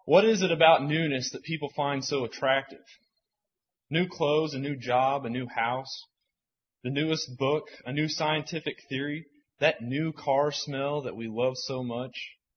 What is it about newness that people find so attractive? New clothes, a new job, a new house, the newest book, a new scientific theory, that new car smell that we love so much.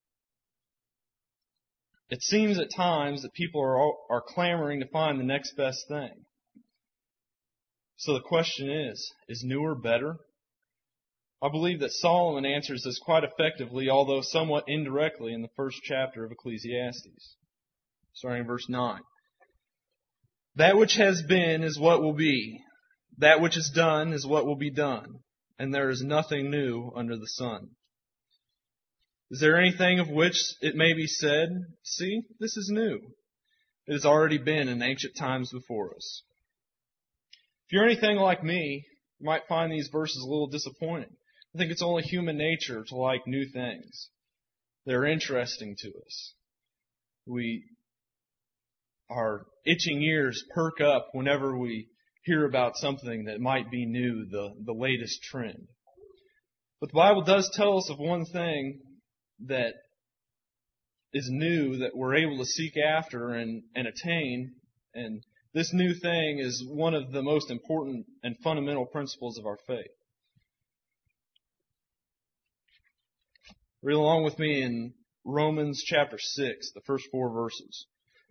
It seems at times that people are clamoring to find the next best thing. So the question is newer better? I believe that Solomon answers this quite effectively, although somewhat indirectly, in the first chapter of Ecclesiastes, starting in verse 9. That which has been is what will be. That which is done is what will be done. And there is nothing new under the sun. Is there anything of which it may be said, see, this is new? It has already been in ancient times before us. If you're anything like me, you might find these verses a little disappointing. I think it's only human nature to like new things. They're interesting to us. Our itching ears perk up whenever we hear about something that might be new, the latest trend. But the Bible does tell us of one thing that is new that we're able to seek after and attain. And this new thing is one of the most important and fundamental principles of our faith. Read along with me in Romans chapter 6, the first 4 verses.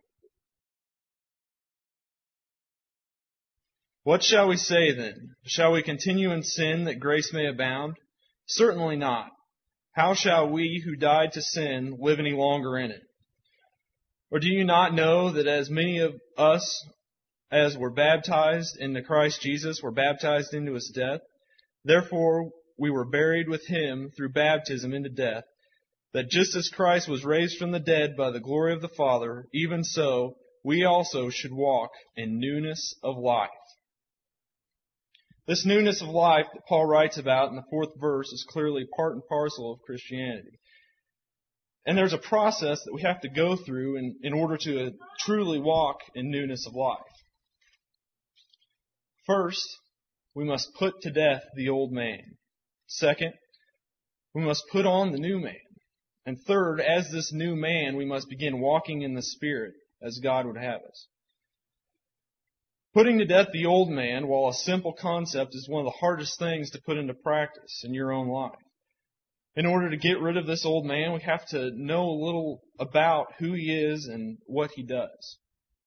What shall we say then? Shall we continue in sin that grace may abound? Certainly not. How shall we who died to sin live any longer in it? Or do you not know that as many of us as were baptized into Christ Jesus were baptized into His death? Therefore we were buried with Him through baptism into death, that just as Christ was raised from the dead by the glory of the Father, even so we also should walk in newness of life. This newness of life that Paul writes about in the 4th verse is clearly part and parcel of Christianity. And there's a process that we have to go through in order to truly walk in newness of life. First, we must put to death the old man. Second, we must put on the new man. And third, as this new man, we must begin walking in the Spirit as God would have us. Putting to death the old man, while a simple concept, is one of the hardest things to put into practice in your own life. In order to get rid of this old man, we have to know a little about who he is and what he does.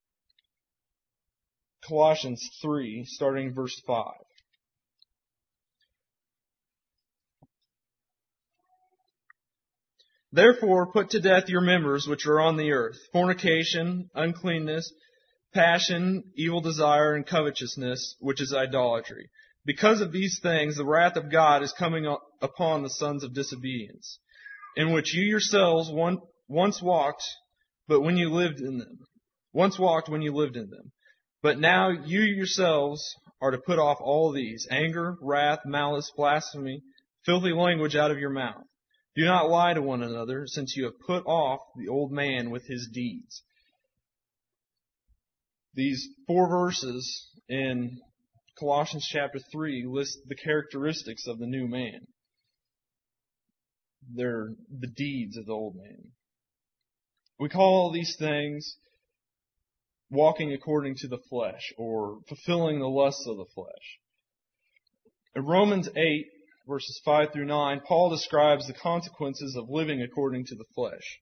Colossians 3, starting verse 5. Therefore, put to death your members which are on the earth, fornication, uncleanness, passion, evil desire, and covetousness, which is idolatry. Because of these things, the wrath of God is coming upon the sons of disobedience, in which you yourselves once walked when you lived in them. But now you yourselves are to put off all these: anger, wrath, malice, blasphemy, filthy language out of your mouth. Do not lie to one another, since you have put off the old man with his deeds. These 4 verses in Colossians chapter 3 list the characteristics of the new man. They're the deeds of the old man. We call these things walking according to the flesh, or fulfilling the lusts of the flesh. In Romans 8, verses 5 through 9, Paul describes the consequences of living according to the flesh.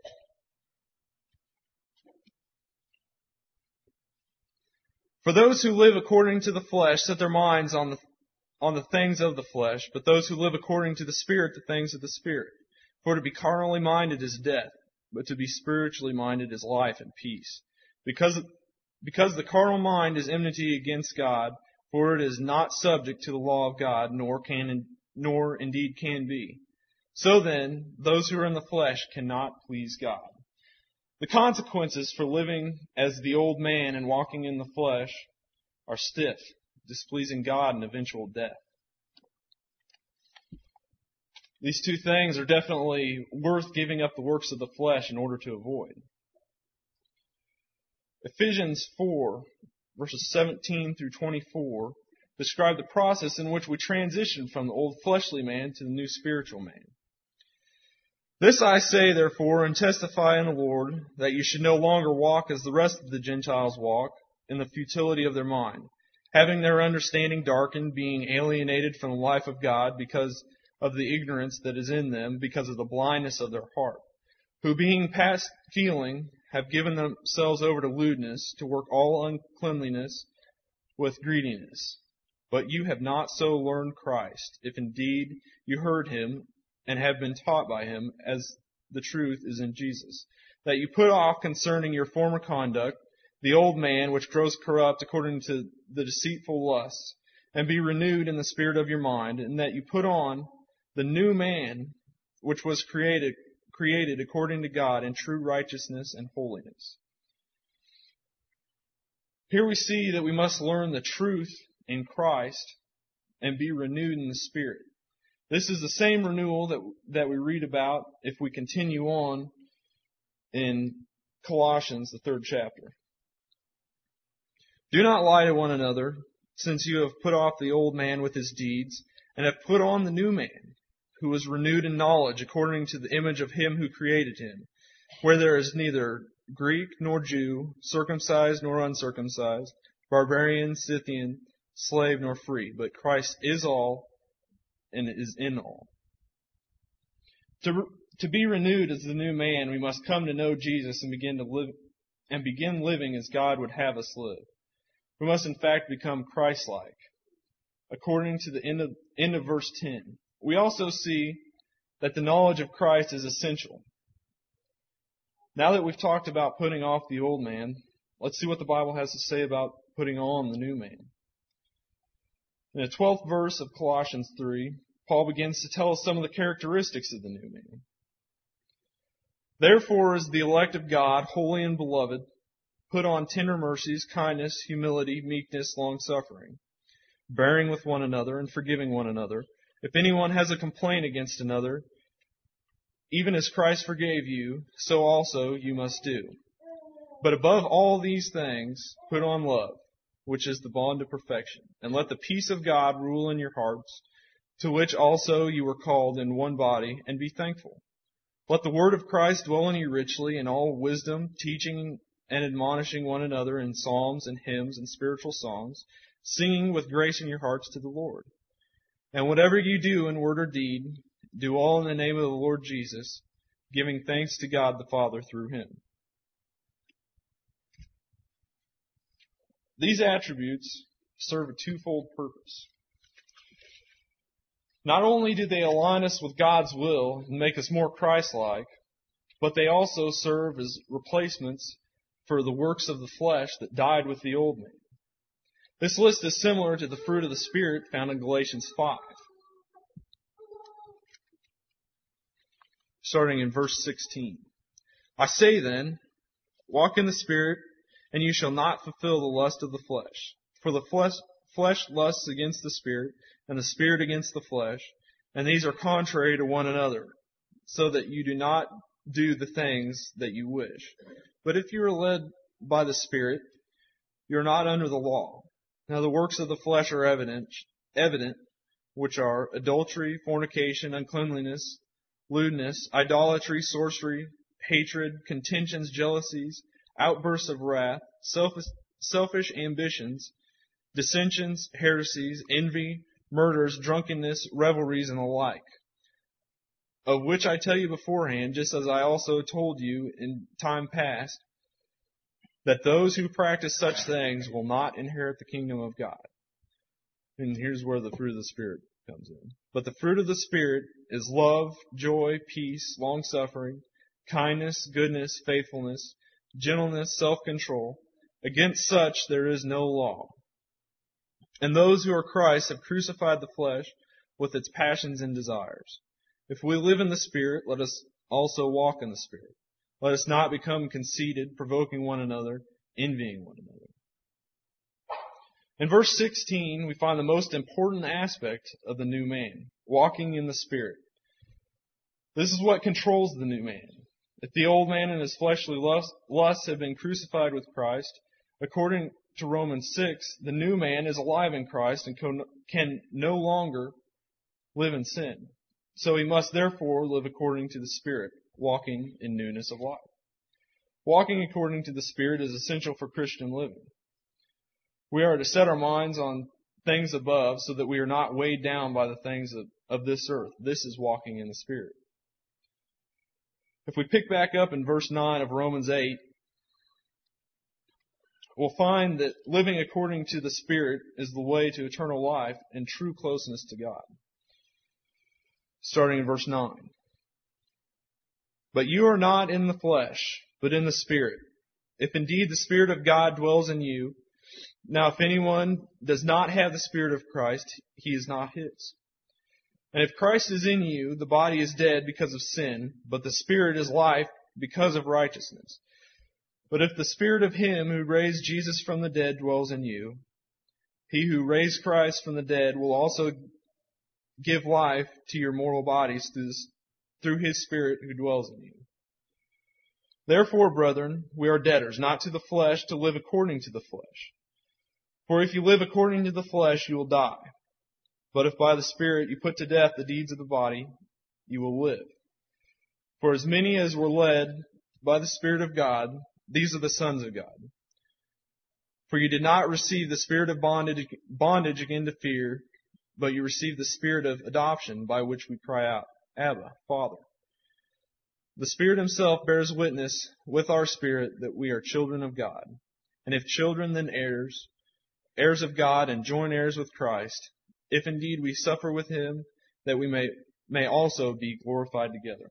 For those who live according to the flesh set their minds on the things of the flesh, but those who live according to the Spirit, the things of the Spirit. For to be carnally minded is death, but to be spiritually minded is life and peace. Because the carnal mind is enmity against God, for it is not subject to the law of God, nor indeed can be. So then, those who are in the flesh cannot please God. The consequences for living as the old man and walking in the flesh are stiff, displeasing God, and eventual death. These 2 things are definitely worth giving up the works of the flesh in order to avoid. Ephesians 4, verses 17 through 24, describe the process in which we transition from the old fleshly man to the new spiritual man. This I say, therefore, and testify in the Lord, that you should no longer walk as the rest of the Gentiles walk, in the futility of their mind, having their understanding darkened, being alienated from the life of God because of the ignorance that is in them, because of the blindness of their heart, who being past feeling have given themselves over to lewdness, to work all uncleanliness with greediness. But you have not so learned Christ, if indeed you heard him and have been taught by him, as the truth is in Jesus, that you put off concerning your former conduct the old man which grows corrupt according to the deceitful lusts, and be renewed in the spirit of your mind, and that you put on the new man which was created according to God in true righteousness and holiness. Here we see that we must learn the truth in Christ and be renewed in the Spirit. This is the same renewal that we read about if we continue on in Colossians, the 3rd chapter. Do not lie to one another, since you have put off the old man with his deeds, and have put on the new man, who is renewed in knowledge according to the image of him who created him, where there is neither Greek nor Jew, circumcised nor uncircumcised, barbarian, Scythian, slave nor free, but Christ is all and is in all. To be renewed as the new man, we must come to know Jesus and begin living as God would have us live. We must in fact become Christ-like, according to the end of verse 10. We also see that the knowledge of Christ is essential. Now that we've talked about putting off the old man, let's see what the Bible has to say about putting on the new man. In the 12th verse of Colossians 3, Paul begins to tell us some of the characteristics of the new man. Therefore, as the elect of God, holy and beloved, put on tender mercies, kindness, humility, meekness, long-suffering, bearing with one another and forgiving one another. If anyone has a complaint against another, even as Christ forgave you, so also you must do. But above all these things, put on love, which is the bond of perfection. And let the peace of God rule in your hearts, to which also you were called in one body, and be thankful. Let the word of Christ dwell in you richly in all wisdom, teaching and admonishing one another in psalms and hymns and spiritual songs, singing with grace in your hearts to the Lord. And whatever you do in word or deed, do all in the name of the Lord Jesus, giving thanks to God the Father through him. These attributes serve a twofold purpose. Not only do they align us with God's will and make us more Christ-like, but they also serve as replacements for the works of the flesh that died with the old man. This list is similar to the fruit of the Spirit found in Galatians 5. Starting in verse 16. I say then, walk in the Spirit, and you shall not fulfill the lust of the flesh. For the flesh lusts against the Spirit, and the Spirit against the flesh, and these are contrary to one another, so that you do not do the things that you wish. But if you are led by the Spirit, you are not under the law. Now the works of the flesh are evident, which are adultery, fornication, uncleanliness, lewdness, idolatry, sorcery, hatred, contentions, jealousies, outbursts of wrath, selfish ambitions, dissensions, heresies, envy, murders, drunkenness, revelries, and the like, of which I tell you beforehand, just as I also told you in time past, that those who practice such things will not inherit the kingdom of God. And here's where the fruit of the Spirit comes in. But the fruit of the Spirit is love, joy, peace, long-suffering, kindness, goodness, faithfulness, gentleness, self-control. Against such there is no law. And those who are Christ have crucified the flesh with its passions and desires. If we live in the Spirit, let us also walk in the Spirit. Let us not become conceited, provoking one another, envying one another. In verse 16, we find the most important aspect of the new man, walking in the Spirit. This is what controls the new man. If the old man and his fleshly lusts have been crucified with Christ, according to Romans 6, the new man is alive in Christ and can no longer live in sin. So we must therefore live according to the Spirit, walking in newness of life. Walking according to the Spirit is essential for Christian living. We are to set our minds on things above so that we are not weighed down by the things of this earth. This is walking in the Spirit. If we pick back up in verse 9 of Romans 8, we'll find that living according to the Spirit is the way to eternal life and true closeness to God. Starting in verse 9. But you are not in the flesh, but in the Spirit, if indeed the Spirit of God dwells in you. Now if anyone does not have the Spirit of Christ, he is not his. And if Christ is in you, the body is dead because of sin, but the Spirit is life because of righteousness. But if the Spirit of Him who raised Jesus from the dead dwells in you, He who raised Christ from the dead will also give life to your mortal bodies through His Spirit who dwells in you. Therefore, brethren, we are debtors, not to the flesh, to live according to the flesh. For if you live according to the flesh, you will die. But if by the Spirit you put to death the deeds of the body, you will live. For as many as were led by the Spirit of God, these are the sons of God. For you did not receive the spirit of bondage again to fear, but you received the Spirit of adoption, by which we cry out, Abba, Father. The Spirit Himself bears witness with our spirit that we are children of God. And if children, then heirs, heirs of God and joint heirs with Christ, if indeed we suffer with Him, that we may also be glorified together.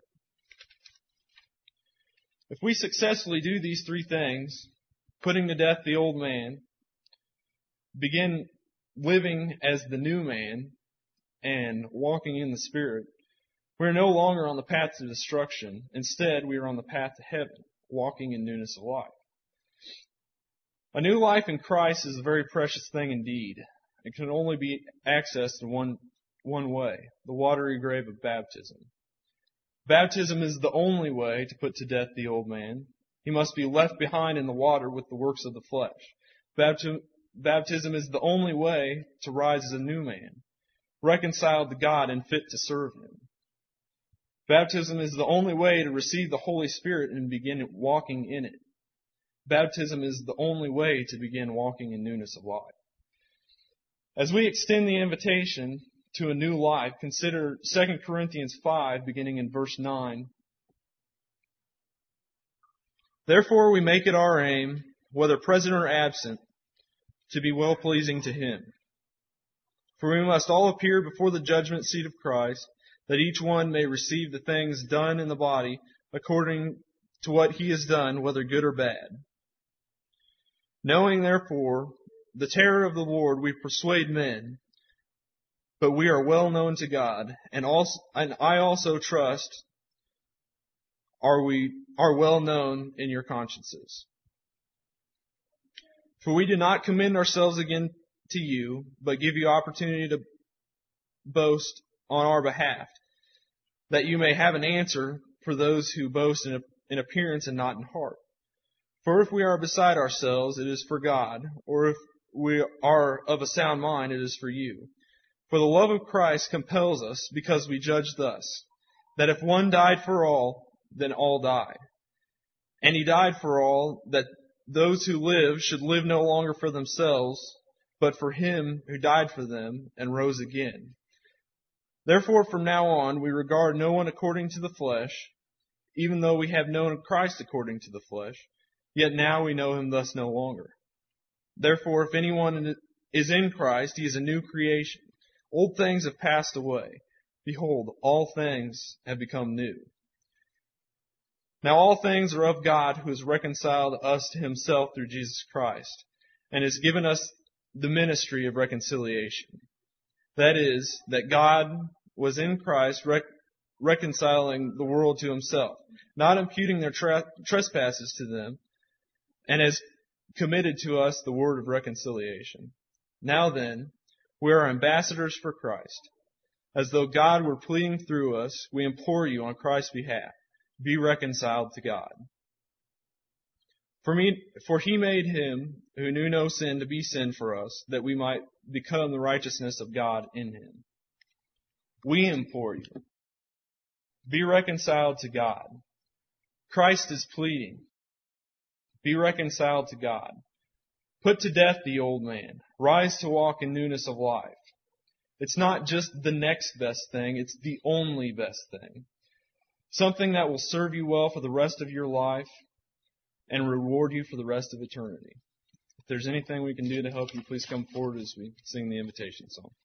If we successfully do these three things, putting to death the old man, begin living as the new man, and walking in the Spirit, we are no longer on the path to destruction. Instead, we are on the path to heaven, walking in newness of life. A new life in Christ is a very precious thing indeed. It can only be accessed in one way, the watery grave of baptism. Baptism is the only way to put to death the old man. He must be left behind in the water with the works of the flesh. Baptism is the only way to rise as a new man, reconciled to God and fit to serve Him. Baptism is the only way to receive the Holy Spirit and begin walking in it. Baptism is the only way to begin walking in newness of life. As we extend the invitation to a new life, consider 2 Corinthians 5, beginning in verse 9. Therefore we make it our aim, whether present or absent, to be well-pleasing to Him. For we must all appear before the judgment seat of Christ, that each one may receive the things done in the body according to what he has done, whether good or bad. Knowing, therefore, the terror of the Lord, we persuade men, but we are well known to God, and I also trust are well known in your consciences. For we do not commend ourselves again to you, but give you opportunity to boast on our behalf, that you may have an answer for those who boast in appearance and not in heart. For if we are beside ourselves, it is for God, or if we are of a sound mind, it is for you. For the love of Christ compels us, because we judge thus, that if one died for all, then all died. And He died for all, that those who live should live no longer for themselves, but for Him who died for them and rose again. Therefore, from now on, we regard no one according to the flesh, even though we have known Christ according to the flesh, yet now we know Him thus no longer. Therefore, if anyone is in Christ, he is a new creation. Old things have passed away. Behold, all things have become new. Now all things are of God, who has reconciled us to Himself through Jesus Christ, and has given us the ministry of reconciliation. That is, that God was in Christ reconciling the world to Himself, not imputing their trespasses to them, and has committed to us the word of reconciliation. Now then, we are ambassadors for Christ. As though God were pleading through us, we implore you on Christ's behalf, be reconciled to God. For He made Him who knew no sin to be sin for us, that we might become the righteousness of God in Him. We implore you, Be reconciled to God. Christ is pleading. Be reconciled to God. Put to death the old man. Rise to walk in newness of life. It's not just the next best thing, it's the only best thing. Something that will serve you well for the rest of your life and reward you for the rest of eternity. If there's anything we can do to help you, please come forward as we sing the invitation song.